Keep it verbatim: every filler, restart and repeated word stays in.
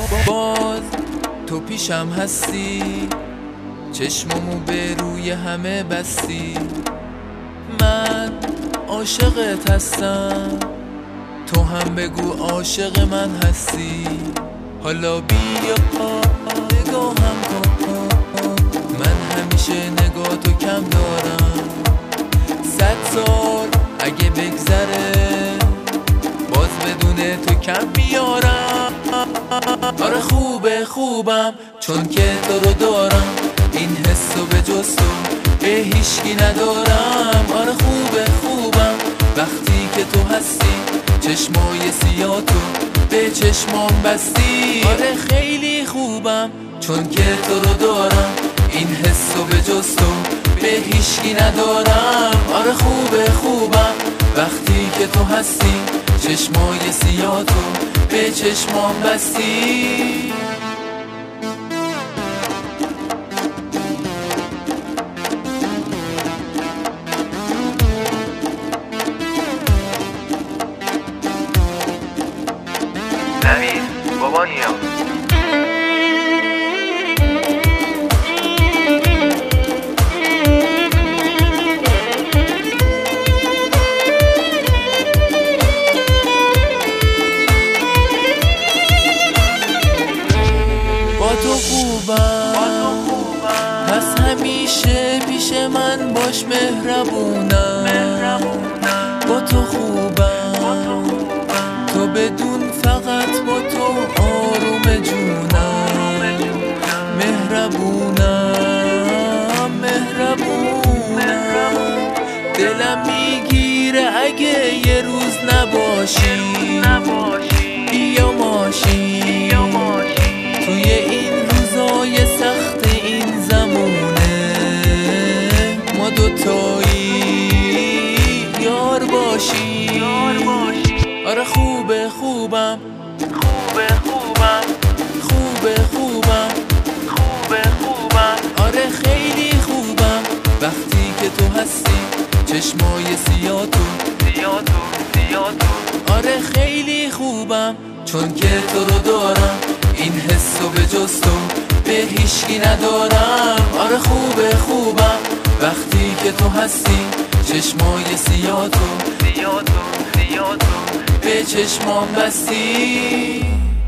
باز تو پیشم هستی، چشممو به روی همه بستی. من عاشقت هستم، تو هم بگو عاشق من هستی. حالا بیا نگاهم کن، من همیشه نگاه تو کم دارم. صد سال اگه بگذره باز بدون تو کم میارم. آره خوبه خوبم چون که تو رو دارم، این حسو به جز تو به هیچکی ندارم. آره خوبه خوبم وقتی که تو هستی، چشمای سیاه تو به چشمام بستی. آره خیلی خوبم چون که تو رو دارم، این حسو به جز تو به هیچکی ندارم. آره خوبه خوبم وقتی که تو هستی، چشمای سیاه تو به چشمام بستی. نوید بابانیا با تو خوبم، پس همیشه پیش من باش مهربونم. با تو خوبم، تو بدون فقط با تو آروم جونم. مهربونم مهربونم، دلم میگیره اگه یه روز نباشی. بیا ماشین توی این روزای سخت این زمونه، ما دوتایی یار باشی. آره خوبه خوبم خوبه خوبم خوبه خوبم خوبه خوبم. آره خیلی خوبم وقتی که تو هستی، چشمای سیاه تو سیاه تو سیاه تو. آره خیلی خوبم چون که تو رو دارم، این حسو به جز تو به هیچکی ندارم. آره خوبه خوبم وقتی که تو هستی، چشمای سیاه تو سیاه تو سیاه تو به چشمام بستی.